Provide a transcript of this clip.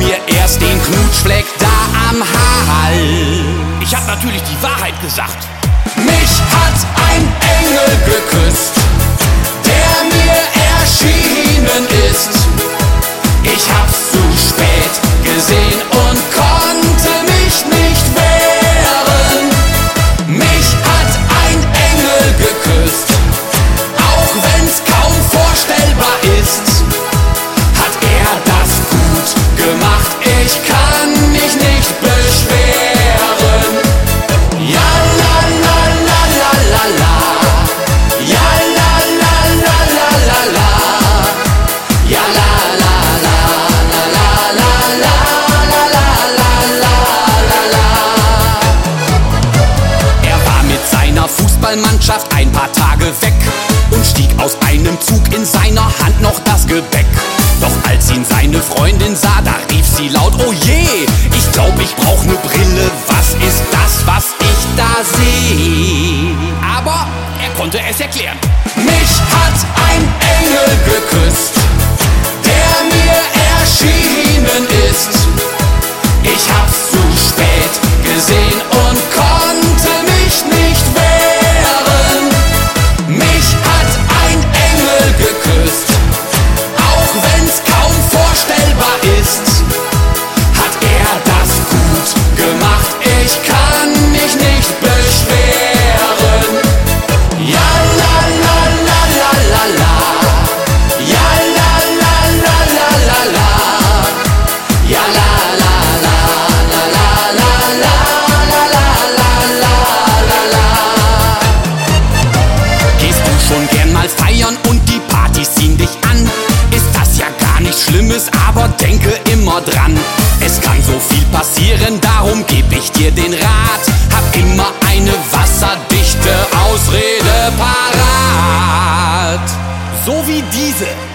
mir erst den Knutschfleck da am Hals. Ich hab natürlich die Wahrheit gesagt. Mich hat ein Engel geküsst, der mir erschienen ist. Ich hab's zu spät gesehen und konnte mich nicht wehren. Mich hat ein Engel geküsst, auch wenn's kaum vorstellbar ist. Hat er das gut gemacht, ich kann mich nicht beschweren. Ja la la la la la la, ja la la la la la la, ja la la la la la la la la la la. Er war mit seiner Fußballmannschaft ein paar Tage weg und stieg aus einem Zug, in seiner Hand noch das Gebäck. Doch als ihn seine Freundin sah, da rief sie laut: Oh je, ich glaub, ich brauch ne Brille, was ist das, was ich da seh? Aber er konnte es erklären. Mich hat ein Engel geküsst, der mir erschienen ist. Ich hab's zu spät gesehen und konnte mich nicht wehren. Mich hat ein Engel geküsst, auch wenn's kaum vorstellbar ist. Hat er das gut gemacht, ich kann mich nicht beschweren. Ja la la la la la la, ja la la la la la la, ja la la la la la la la la la la. Gehst du schon gern mal feiern und die Partys ziehen dich an? Ist das ja gar nichts Schlimmes, aber denke immer dran. Es kann so viel passieren, darum geb ich dir den Rat. Hab immer eine wasserdichte Ausrede parat. So wie diese.